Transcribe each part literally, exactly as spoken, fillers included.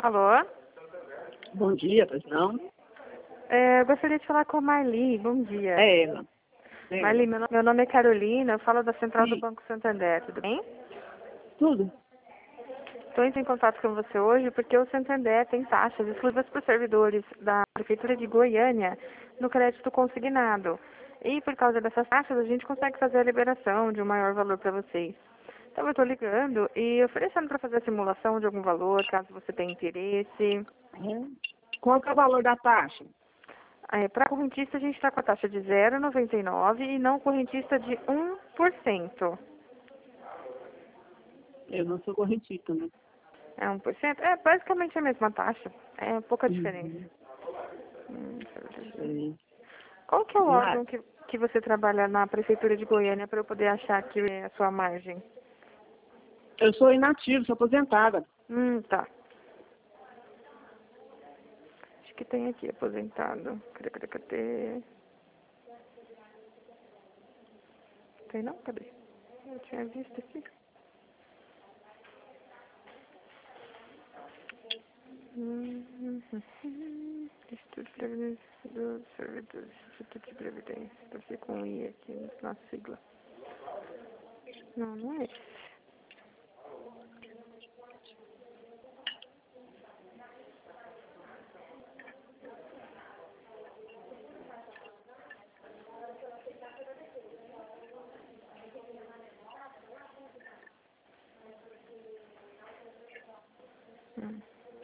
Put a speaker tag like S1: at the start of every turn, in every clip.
S1: Alô?
S2: Bom dia, pois não?
S1: É, eu gostaria de falar com a Marli. Bom dia.
S2: É ela. É
S1: Marli,
S2: ela.
S1: meu nome, meu nome é Carolina, eu falo da Central do
S2: Sim.
S1: Banco Santander, tudo bem?
S2: Tudo?
S1: Estou em contato com você hoje porque o Santander tem taxas exclusivas para os servidores da Prefeitura de Goiânia no crédito consignado. E por causa dessas taxas, a gente consegue fazer a liberação de um maior valor para vocês. Então eu estou ligando e oferecendo para fazer a simulação de algum valor, caso você tenha interesse.
S2: É. Qual que é o valor da taxa?
S1: É, para correntista, a gente está com a taxa de zero vírgula noventa e nove e não correntista de um por cento.
S2: Eu não sou correntista, né?
S1: É um por cento? É basicamente a mesma taxa. É pouca diferença.
S2: Uhum.
S1: Hum, deixa eu ver.
S2: Sei.
S1: Qual que é o
S2: Mas
S1: órgão que, que você trabalha na Prefeitura de Goiânia para eu poder achar que é a sua margem?
S2: eu sou inativo, sou aposentada.
S1: Hum, tá. Acho que tem aqui, aposentado. Cadê, cadê, cadê? Tem não? Cadê? Eu tinha visto aqui. Hum, hum, hum, hum. Instituto de Previdência do Servidor, Instituto de Previdência. Tá aqui com um I aqui na sigla. Não, não é esse. Hum.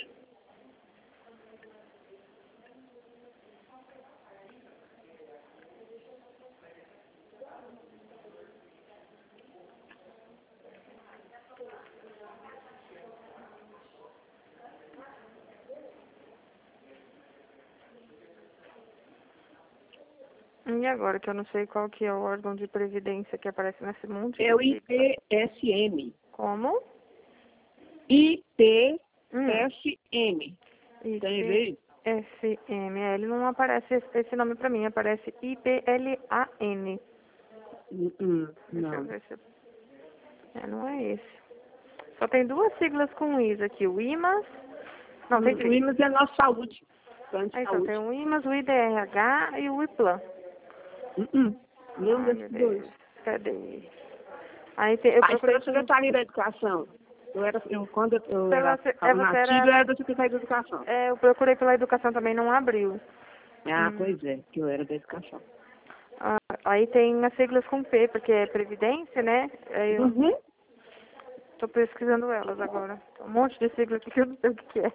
S1: E agora, que eu não sei qual que é o órgão de previdência que aparece nesse monte
S2: É o
S1: de sigla.
S2: I P S M.
S1: Como?
S2: I P S
S1: Hum.
S2: M. Tem vez?
S1: I P S M. É, ele não aparece esse esse nome pra mim, aparece I P L A N.
S2: Uhum.
S1: Deixa eu
S2: Não.
S1: ver se... É, não é esse. Só tem duas siglas com Is aqui, o I M A S... Não, tem
S2: O
S1: três.
S2: I M A S é nossa saúde. Plano de
S1: Aí só tem
S2: saúde.
S1: o I M A S, o I D R H e o IPLAN.
S2: Uhum. Nenhum
S1: Ai, meu
S2: desses dois.
S1: Deus. Cadê? Aí tem, eu
S2: Aí
S1: procurei
S2: pela
S1: por...
S2: Secretaria da Educação. Eu era, eu, quando eu, eu
S1: Pela,
S2: era
S1: se- é,
S2: ficava
S1: você
S2: nativa, eu
S1: era...
S2: era da Secretaria da Educação.
S1: É, eu procurei pela educação também, não abriu.
S2: Ah,
S1: Hum.
S2: pois é, que eu era da Educação.
S1: Ah, aí tem as siglas com P, porque é Previdência, né? Aí eu
S2: Uhum.
S1: tô pesquisando elas agora. Um monte de sigla aqui que eu não sei o que que é.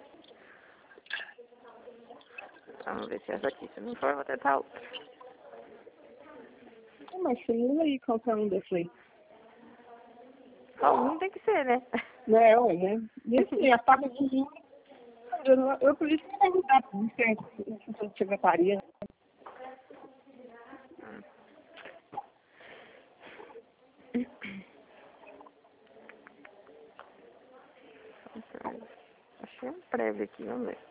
S1: Vamos ver se é essa aqui. Se não for, eu vou tentar outra.
S2: Mas simula aí qualquer um desses aí.
S1: Só um tem que ser, né?
S2: Não, né? E assim, a taxa de juros, eu, não- eu por isso que não dá para ser secretaria.
S1: Achei um prévio aqui, vamos ver.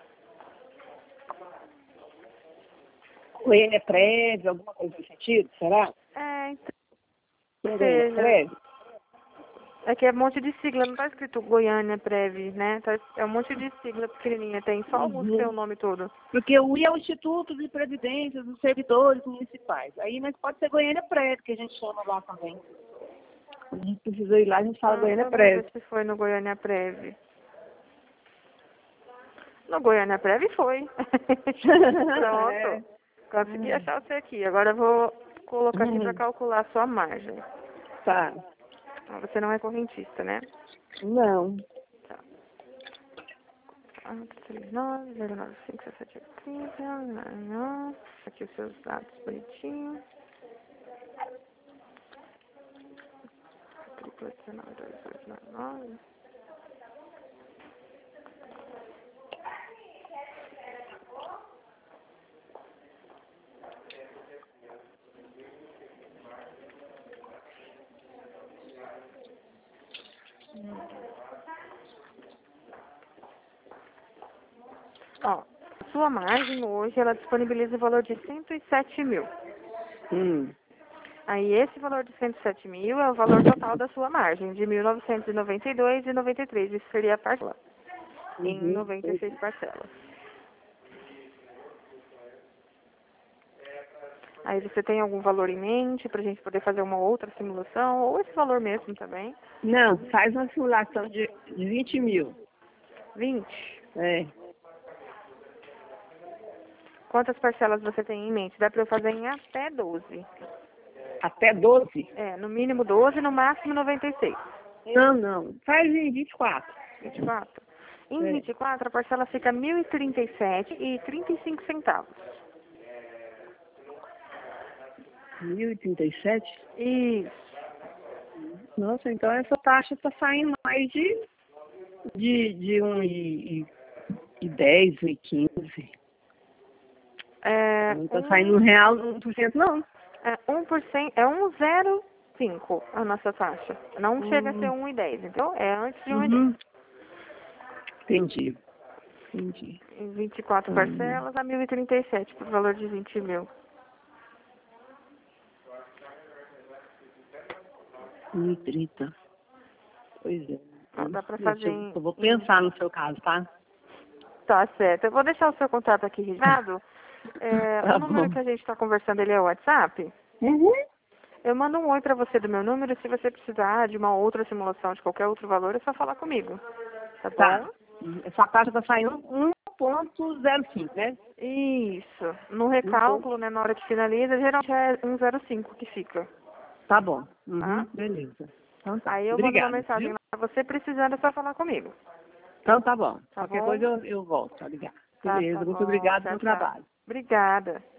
S2: Goiânia prévio, alguma coisa nesse sentido, será?
S1: É, então,
S2: Tem Goiânia
S1: seja,
S2: prévio?
S1: é que é um monte de sigla, não tá escrito Goiânia Prev, né? Tá, é um monte de sigla pequenininha, tem só alguns que tem o
S2: Uhum.
S1: nome todo.
S2: Porque o I é o Instituto de Previdência dos Servidores Municipais. Aí, mas pode ser Goiânia prévio, que a gente chama lá também. A gente precisa ir lá, a gente fala
S1: Ah,
S2: Goiânia
S1: vamos ver
S2: prévio.
S1: se foi no Goiânia Prev. No Goiânia Prev foi.
S2: É.
S1: Pronto. Consegui achar você aqui. Agora eu vou colocar aqui para
S2: Uhum.
S1: calcular a sua margem.
S2: Tá.
S1: Ah, você não é correntista, né?
S2: Não.
S1: Tá. quatro, três, nove, zero, nove, cinco, sete, oito, trinta. Aqui os seus dados bonitinhos. Triplo, dezenove, dois, oito, nove, nove. Ó, sua margem hoje, ela disponibiliza o valor de cento e sete mil.
S2: Hum.
S1: Aí esse valor de cento e sete mil é o valor total da sua margem, de mil novecentos e noventa e dois reais e noventa e três centavos. Isso seria a parcela. em
S2: Uhum.
S1: noventa e seis parcelas. Aí você tem algum valor em mente para a gente poder fazer uma outra simulação, ou esse valor mesmo também?
S2: Não, faz uma simulação de, de vinte mil.
S1: vinte?
S2: É.
S1: Quantas parcelas você tem em mente? Dá para eu fazer em até doze.
S2: Até doze?
S1: É, no mínimo doze, no máximo noventa e seis.
S2: Não, não. Faz em vinte e quatro.
S1: vinte e quatro? Em
S2: É.
S1: vinte e quatro, a parcela fica mil e trinta e sete reais e trinta e cinco centavos.
S2: mil e trinta e sete?
S1: Isso.
S2: Nossa, então essa taxa está saindo mais de, de, de um e, e, e dez, um e quinze.
S1: É,
S2: Não está
S1: um,
S2: saindo um real, um por cento não.
S1: é um por cento, é um vírgula zero cinco a nossa taxa. Não chega a ser
S2: Hum.
S1: um e dez, então é antes de um e
S2: Uhum.
S1: dez.
S2: Entendi. Entendi.
S1: Em vinte e quatro
S2: Hum.
S1: parcelas a mil e trinta e sete por valor de vinte mil.
S2: mil e trinta. Pois é.
S1: Não dá pra
S2: Deixa
S1: fazer
S2: eu,
S1: em,
S2: eu vou
S1: em-
S2: pensar no seu caso, tá?
S1: Tá certo. Eu vou deixar o seu contato aqui registrado. É,
S2: Tá
S1: o número
S2: bom.
S1: que a gente está conversando, ele é o WhatsApp.
S2: Uhum.
S1: Eu mando um oi pra você do meu número. Se você precisar de uma outra simulação de qualquer outro valor, é só falar comigo. Tá
S2: Tá.
S1: bom?
S2: Essa taxa tá saindo um ponto zero cinco, né?
S1: Isso. No
S2: Um ponto.
S1: recálculo, né, na hora que finaliza, geralmente é um zero cinco que fica.
S2: Tá bom. Uhum.
S1: Tá?
S2: Beleza. Então tá.
S1: Aí eu mando uma
S2: Obrigada,
S1: mensagem
S2: viu?
S1: lá pra você, precisando é só falar comigo.
S2: Então tá bom.
S1: Tá
S2: Qualquer
S1: bom?
S2: coisa eu, eu volto a ligar.
S1: Tá, tá
S2: Beleza. Muito
S1: bom.
S2: obrigado
S1: Tchau,
S2: pelo
S1: tchau.
S2: trabalho.
S1: Obrigada.